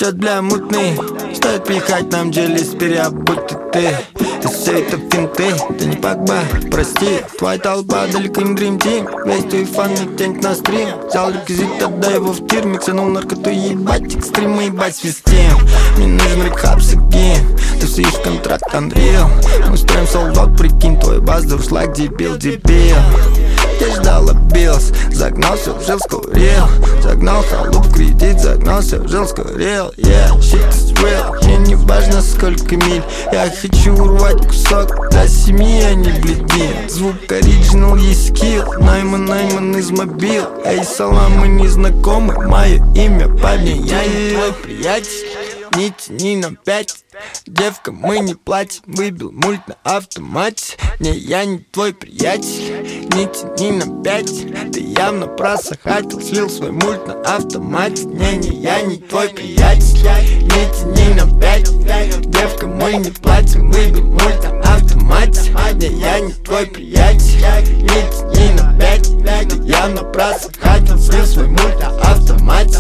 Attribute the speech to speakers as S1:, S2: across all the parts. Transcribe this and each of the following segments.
S1: чат, бля, мутный. Стоит пихать нам челюсть, переобуть ты. И все это финты, ты не Погба, прости. Твоя толпа далеко не Dream Team. Весь твой фан не тянет на стрим. Взял реквизит, отдай его в тир. Миксанул наркоту, ебать, экстрим, ебать, свистим. Мне нужен рехаб, сагин. Ты слышишь контракт, Unreal. Мы строим солдат, прикинь, твой бас дуршлаг, дебил, дебил. Я ждал Биллс, загнался, жил, скурил. Загнал халуп в кредит, загнался, жил, скурил. Yeah, shit is real. Мне не важно сколько миль. Я хочу урвать кусок для семьи, а не бледин. Звук оригинал, есть скилл. Найман из мобил. Эй, салам, мы не знакомы. Мое имя парня, я не твой приятель. Не тяни на 5. Девка, мы не платим. Выбил мульт на автомате. Не, я не твой приятель. Не тяни на 5. Ты явно просохатил. Слил свой мульт на автомате. Не, я не твой приятель. Не тяни на 5. Девка, мы не платим. Выбил мульт на автомате. Не, я не твой приятель. Не тяни на 5. Ты явно просохатил. Слил свой мульт на автомате.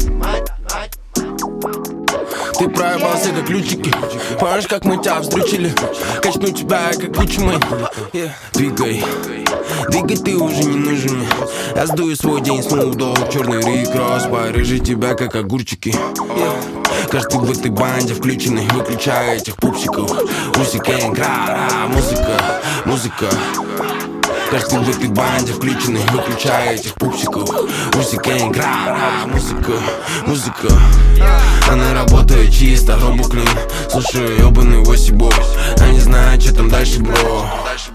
S2: Ты проебался как ключики. Помнишь, как мы тебя вздрючили? Качну тебя, как Гуччи Мэйн. Двигай, двигай, ты уже не нужен мне. Я сдую свой день с Ноудоу. Черный Рик Росс, порежи тебя, как огурчики. Каждый в этой банде включенный. Выключай этих пупсиков. Усики, гра-ра, музыка, музыка. Каждый в этой банде включенный. Выключай этих пупсиков. Усики, гра-ра, музыка, музыка. Она работает чисто, робу клин. Слушаю ёбаный восибой. Я не знаю, что там дальше, бро.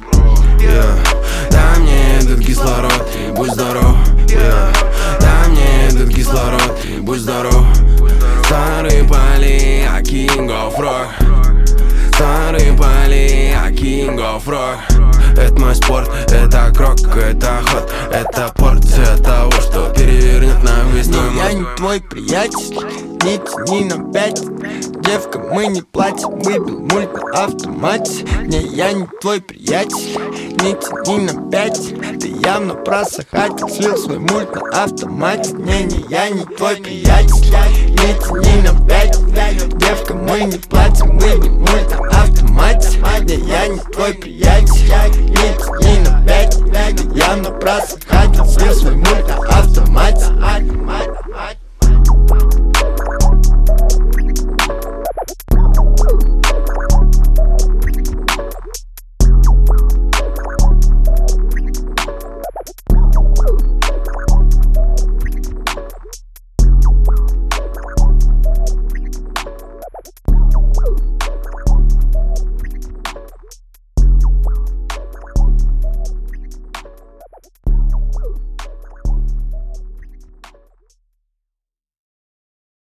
S2: Дай мне этот кислород и будь здоров. Дай мне этот кислород и будь здоров. Старые поли, а king of rock. Старые поли, а king of rock. Это мой спорт, это крок, это ход. Это порция того, что перевернет на весь твой мозг.
S1: Я не твой приятель. Не тяни на 5. Девка, мы не платим. Выбил мульт на автомате. Не, я не твой приятель. Не тяни на 5. Ты явно просохатил. Слил свой мульт на автомате. Не, я не твой приятель. Не тяни на 5. Девка, мы не платим. Выбил мульт на автомате. Не, я не твой приятель. Не тяни на 5. Ты явно просохатил. Слил свой мульт на автомате.